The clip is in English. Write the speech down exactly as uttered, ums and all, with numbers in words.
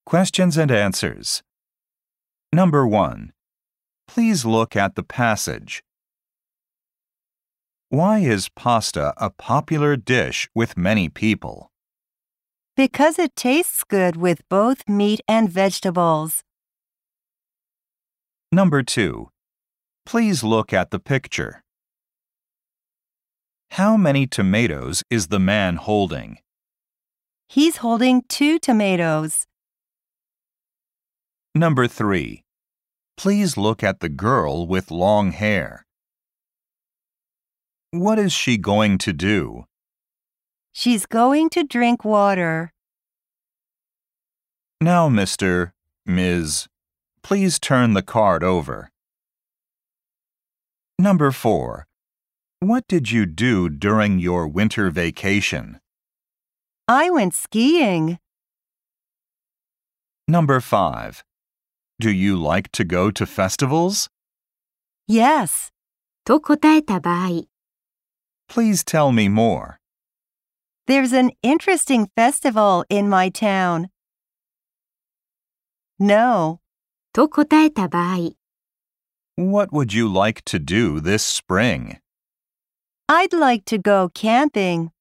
Questions and answers. Number one. Please look at the passage. Why is pasta a popular dish with many people? Because it tastes good with both meat and vegetables. Number two. Please look at the picture. How many tomatoes is the man holding? He's holding two tomatoes. Number three. Please look at the girl with long hair. What is she going to do? She's going to drink water. Now, Mister, Miz, please turn the card over. Number four. What did you do during your winter vacation? I went skiing. Number five. Do you like to go to festivals? Yes. と答えた場合、 Please tell me more. There's an interesting festival in my town. No. と答えた場合、 What would you like to do this spring? I'd like to go camping.